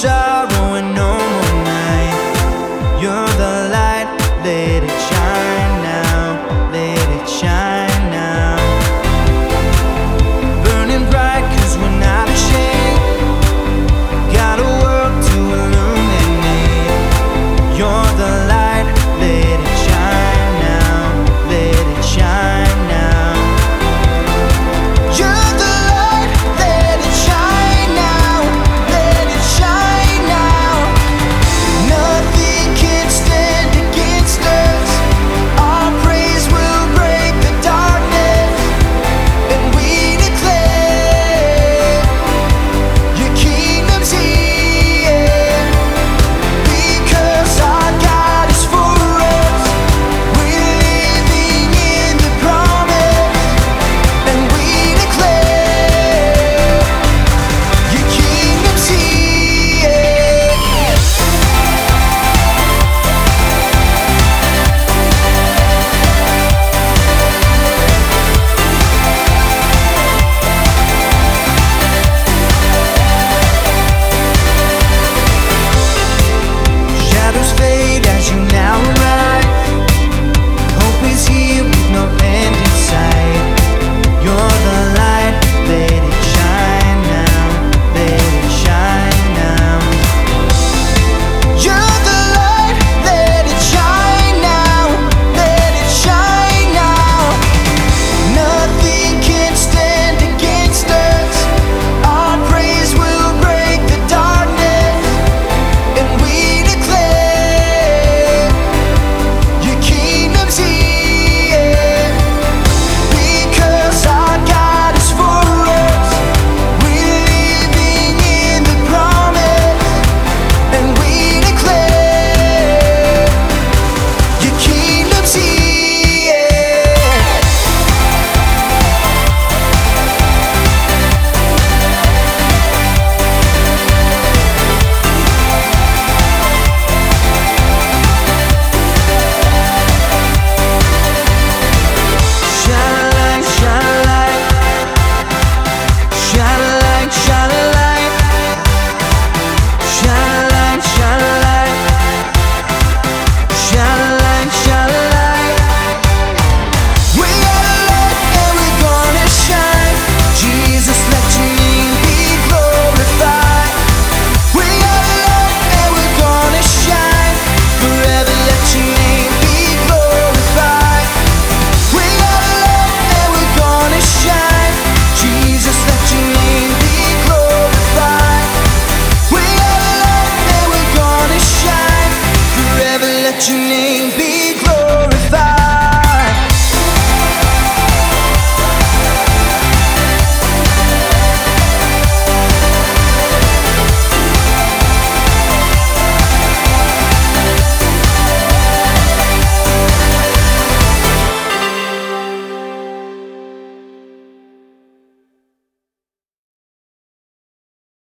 sorrow and no more night. You're the light, let it shine now, let it shine now. Burning bright 'cause we're not ashamed. Got a world to illuminate. You're the light, let it shine now, let it shine now. You're the light, let it shine now, let it shine now. Nothing can stand against us. Our praise will break the darkness, and we declare your kingdom's here. Because our God is for us, we're living in the promise, and we declare your kingdom's here. Shadows fade as you now arrive. Hope is here with no end in sight. You're the light, let it shine now, let it shine now. You're the light, let it shine now, let it shine now. Nothing can stand against us. Our praise will break the darkness, and we declare your kingdom's here. Because our God is for us, we're living in the promise, and we declare your kingdom's here. Shine a light, shine a light. Shine a light, shine a light. Shine a light, shine a light. Shine a light, shine a light. We got a light and we're gonna shine. Jesus, let your name be glorified. We got a light and we're gonna shine. Forever let your name be glorified. We got a light and we're gonna shine. Jesus, let your name be glorified. We got a light and we're gonna shine. Forever let your name be glorified.